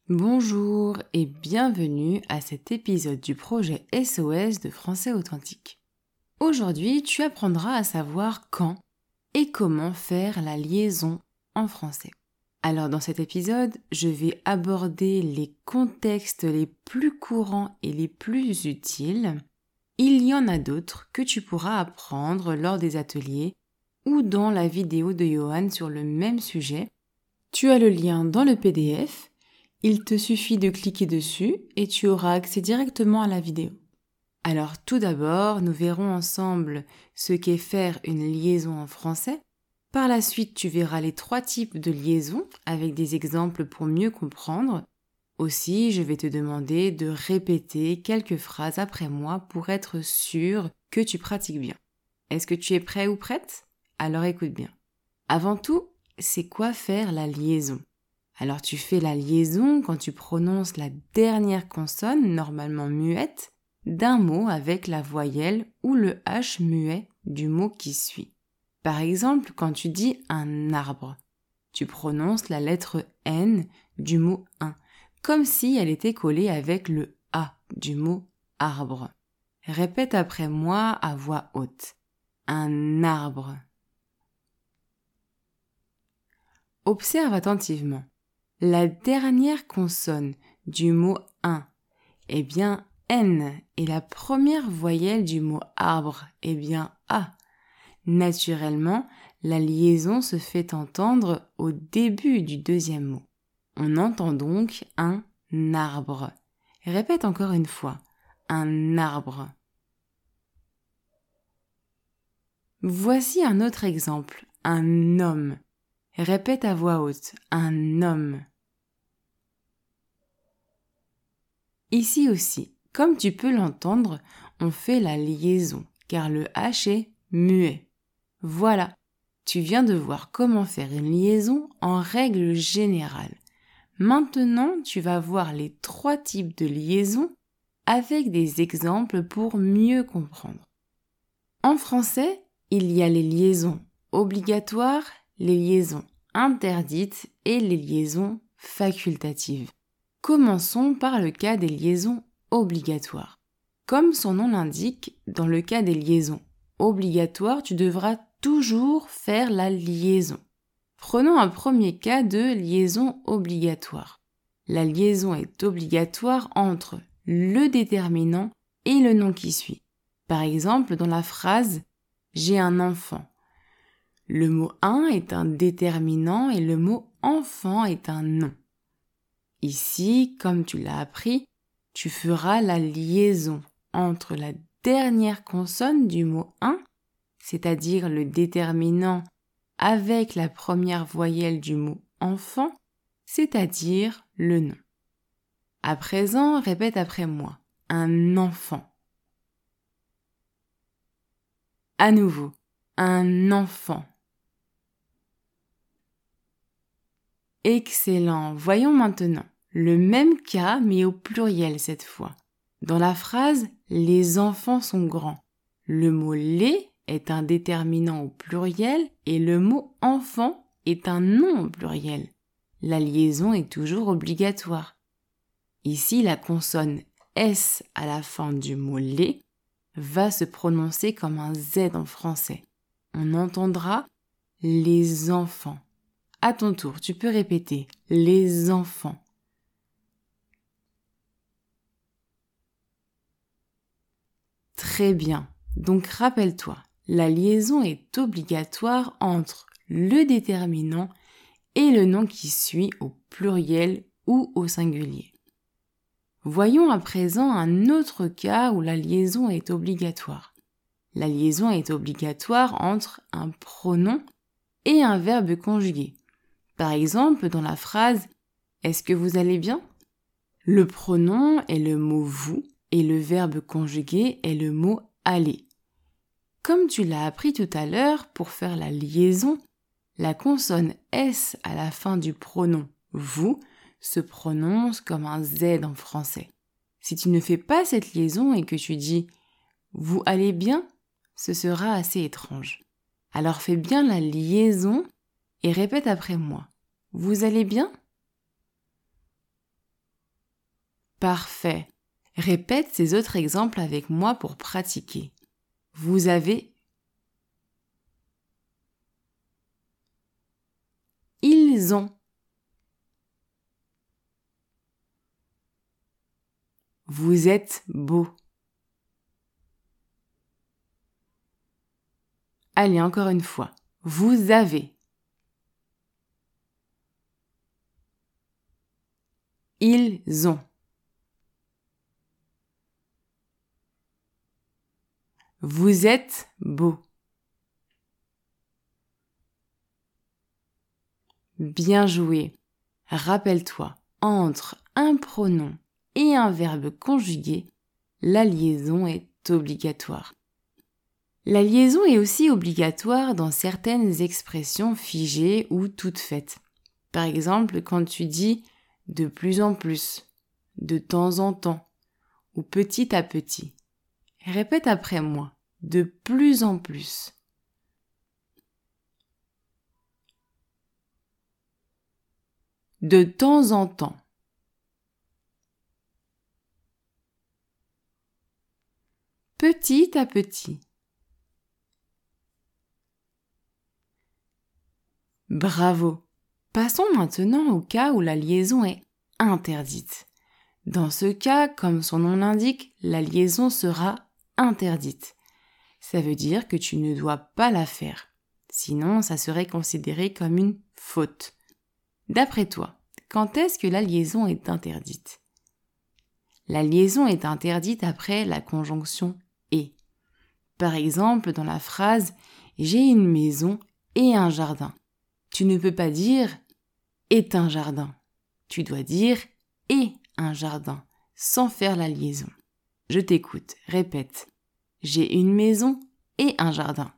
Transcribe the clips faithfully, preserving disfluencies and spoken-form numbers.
Bonjour et bienvenue à cet épisode du projet S O S de Français Authentique. Aujourd'hui, tu apprendras à savoir quand et comment faire la liaison en français. Alors dans cet épisode, je vais aborder les contextes les plus courants et les plus utiles. Il y en a d'autres que tu pourras apprendre lors des ateliers ou dans la vidéo de Johan sur le même sujet. Tu as le lien dans le P D F. Il te suffit de cliquer dessus et tu auras accès directement à la vidéo. Alors tout d'abord, nous verrons ensemble ce qu'est faire une liaison en français. Par la suite, tu verras les trois types de liaisons avec des exemples pour mieux comprendre. Aussi, je vais te demander de répéter quelques phrases après moi pour être sûr que tu pratiques bien. Est-ce que tu es prêt ou prête? Alors écoute bien. Avant tout, c'est quoi faire la liaison? Alors tu fais la liaison quand tu prononces la dernière consonne, normalement muette, d'un mot avec la voyelle ou le H muet du mot qui suit. Par exemple, quand tu dis un arbre, tu prononces la lettre N du mot un, comme si elle était collée avec le A du mot arbre. Répète après moi à voix haute. Un arbre. Observe attentivement. La dernière consonne du mot un est bien N et la première voyelle du mot arbre est bien A. Naturellement, la liaison se fait entendre au début du deuxième mot. On entend donc un arbre. Répète encore une fois. Un arbre. Voici un autre exemple. Un homme. Répète à voix haute, un homme. Ici aussi, comme tu peux l'entendre, on fait la liaison, car le H est muet. Voilà, tu viens de voir comment faire une liaison en règle générale. Maintenant, tu vas voir les trois types de liaisons avec des exemples pour mieux comprendre. En français, il y a les liaisons obligatoires, les liaisons interdites et les liaisons facultatives. Commençons par le cas des liaisons obligatoires. Comme son nom l'indique, dans le cas des liaisons obligatoires, tu devras toujours faire la liaison. Prenons un premier cas de liaison obligatoire. La liaison est obligatoire entre le déterminant et le nom qui suit. Par exemple, dans la phrase « j'ai un enfant », le mot « un » est un déterminant et le mot « enfant » est un nom. Ici, comme tu l'as appris, tu feras la liaison entre la dernière consonne du mot « un », c'est-à-dire le déterminant avec la première voyelle du mot « enfant », c'est-à-dire le nom. À présent, répète après moi. Un enfant. À nouveau. Un enfant. Excellent. Voyons maintenant le même cas mais au pluriel cette fois. Dans la phrase « les enfants sont grands », le mot « les » est un déterminant au pluriel et le mot « enfant » est un nom au pluriel. La liaison est toujours obligatoire. Ici, la consonne S à la fin du mot « les » va se prononcer comme un Z en français. On entendra « les enfants ». À ton tour, tu peux répéter « les enfants ». Très bien. Donc rappelle-toi, la liaison est obligatoire entre le déterminant et le nom qui suit au pluriel ou au singulier. Voyons à présent un autre cas où la liaison est obligatoire. La liaison est obligatoire entre un pronom et un verbe conjugué. Par exemple, dans la phrase « Est-ce que vous allez bien ?» Le pronom est le mot « vous » et le verbe conjugué est le mot « aller ». Comme tu l'as appris tout à l'heure, pour faire la liaison, la consonne S à la fin du pronom « vous » se prononce comme un Z en français. Si tu ne fais pas cette liaison et que tu dis « vous allez bien », ce sera assez étrange. Alors fais bien la liaison et répète après moi. Vous allez bien ? Parfait. Répète ces autres exemples avec moi pour pratiquer. Vous avez. Ils ont. Vous êtes beau. Allez, encore une fois. Vous avez. Ils ont. Vous êtes beau. Bien joué. Rappelle-toi, entre un pronom et un verbe conjugué, la liaison est obligatoire. La liaison est aussi obligatoire dans certaines expressions figées ou toutes faites. Par exemple, quand tu dis « de plus en plus »,« de temps en temps » ou « petit à petit ». Répète après moi, « de plus en plus ». De temps en temps. Petit à petit. Bravo. Passons maintenant au cas où la liaison est interdite. Dans ce cas, comme son nom l'indique, la liaison sera interdite. Ça veut dire que tu ne dois pas la faire. Sinon, ça serait considéré comme une faute. D'après toi, quand est-ce que la liaison est interdite? La liaison est interdite après la conjonction « et ». Par exemple, dans la phrase « j'ai une maison et un jardin ». Tu ne peux pas dire « est un jardin ». Tu dois dire « et un jardin » sans faire la liaison. Je t'écoute, répète. J'ai une maison et un jardin.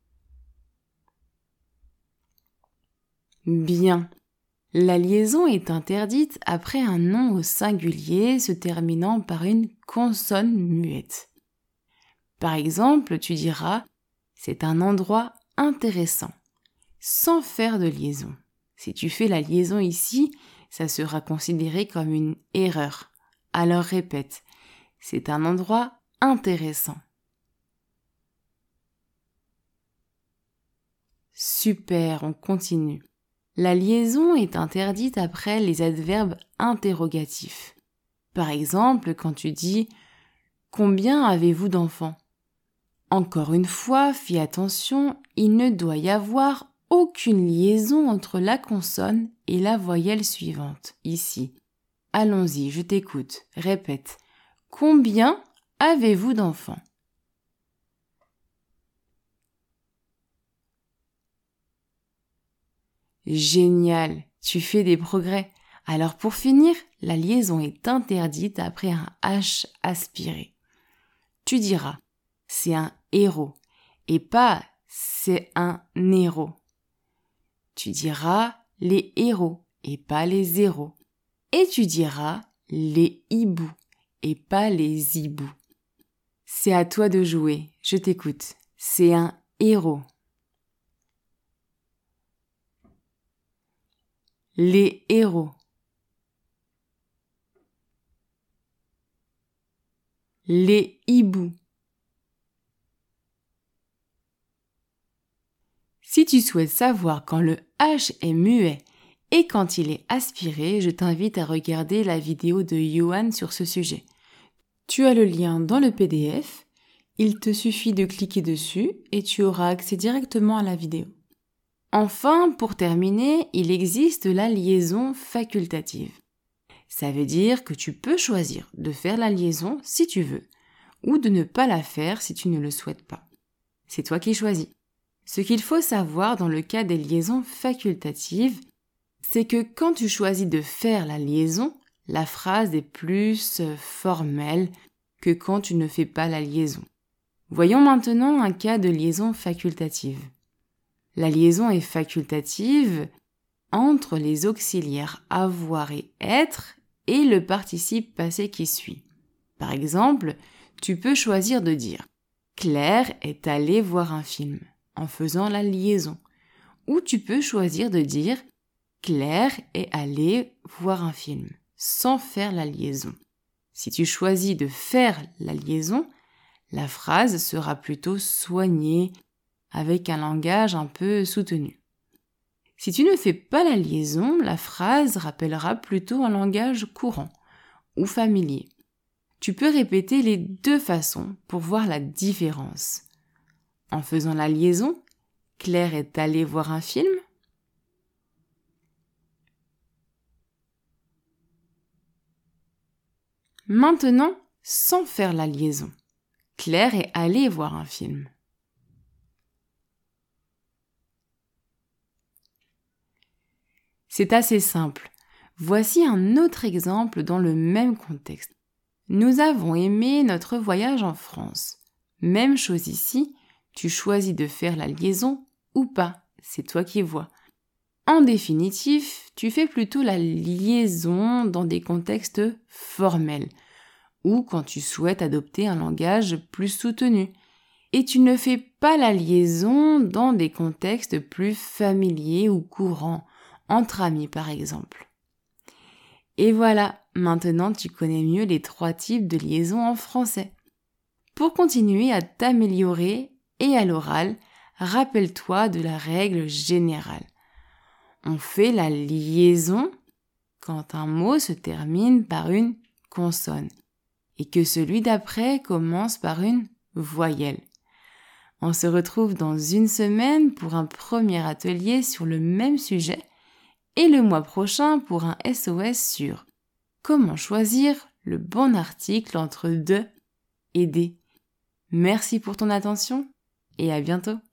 Bien. La liaison est interdite après un nom au singulier se terminant par une consonne muette. Par exemple, tu diras « c'est un endroit intéressant » sans faire de liaison. Si tu fais la liaison ici, ça sera considéré comme une erreur. Alors répète « c'est un endroit intéressant ». Super, on continue. La liaison est interdite après les adverbes interrogatifs. Par exemple, quand tu dis « Combien avez-vous d'enfants ?» Encore une fois, fais attention, il ne doit y avoir aucune liaison entre la consonne et la voyelle suivante, ici. Allons-y, je t'écoute, répète. « Combien avez-vous d'enfants ?» Génial, tu fais des progrès. Alors pour finir, la liaison est interdite après un H aspiré. Tu diras « c'est un héros » et pas « c'est un héros ». Tu diras « les héros » et pas les zéros. Et tu diras « les hiboux » et pas les hiboux. C'est à toi de jouer, je t'écoute. C'est un héros. Les héros. Les hiboux. Si tu souhaites savoir quand le H est muet et quand il est aspiré, je t'invite à regarder la vidéo de Johan sur ce sujet. Tu as le lien dans le P D F, il te suffit de cliquer dessus et tu auras accès directement à la vidéo. Enfin, pour terminer, il existe la liaison facultative. Ça veut dire que tu peux choisir de faire la liaison si tu veux, ou de ne pas la faire si tu ne le souhaites pas. C'est toi qui choisis. Ce qu'il faut savoir dans le cas des liaisons facultatives, c'est que quand tu choisis de faire la liaison, la phrase est plus formelle que quand tu ne fais pas la liaison. Voyons maintenant un cas de liaison facultative. La liaison est facultative entre les auxiliaires avoir et être et le participe passé qui suit. Par exemple, tu peux choisir de dire « Claire est allée voir un film » en faisant la liaison. Ou tu peux choisir de dire « Claire est allée voir un film » sans faire la liaison. Si tu choisis de faire la liaison, la phrase sera plutôt soignée, avec un langage un peu soutenu. Si tu ne fais pas la liaison, la phrase rappellera plutôt un langage courant ou familier. Tu peux répéter les deux façons pour voir la différence. En faisant la liaison, Claire est allée voir un film. Maintenant, sans faire la liaison, Claire est allée voir un film. C'est assez simple. Voici un autre exemple dans le même contexte. Nous avons aimé notre voyage en France. Même chose ici, tu choisis de faire la liaison ou pas, c'est toi qui vois. En définitive, tu fais plutôt la liaison dans des contextes formels ou quand tu souhaites adopter un langage plus soutenu. Et tu ne fais pas la liaison dans des contextes plus familiers ou courants, entre amis par exemple. Et voilà, maintenant tu connais mieux les trois types de liaison en français. Pour continuer à t'améliorer et à l'oral, rappelle-toi de la règle générale. On fait la liaison quand un mot se termine par une consonne et que celui d'après commence par une voyelle. On se retrouve dans une semaine pour un premier atelier sur le même sujet et le mois prochain pour un S O S sur comment choisir le bon article entre de et des. Merci pour ton attention et à bientôt.